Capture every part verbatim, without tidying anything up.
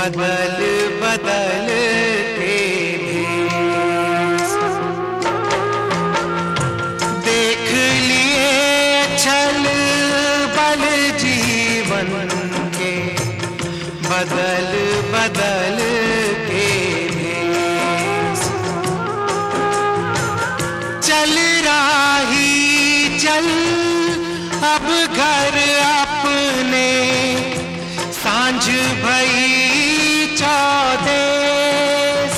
बदल बदल के भेष देख लिए छल बल जीवन के, बदल बदल के भेष चल राही चल अब घर अपने, सांझ भई चौदेस।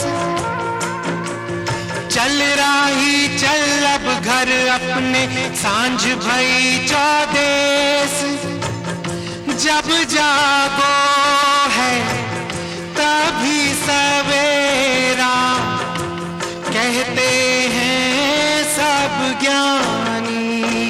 चल राही चल अब घर अपने, सांझ भई चौदेस। जब जागो है तभी सवेरा, कहते हैं सब ज्ञानी।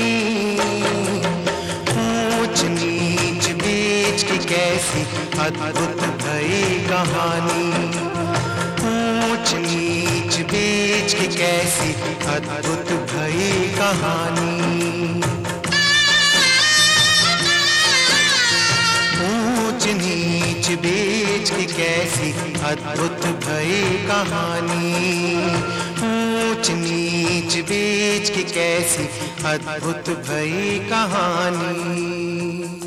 ऊंच नीच बीच की कैसी अद्भुत भई कहानी, ऊंच नीच बीच की कैसी अद्भुत भई कहानी। ऊंच नीच बीच की कैसी अद्भुत भई कहानी, ऊंच नीच बीच की कैसी अद्भुत भई कहानी।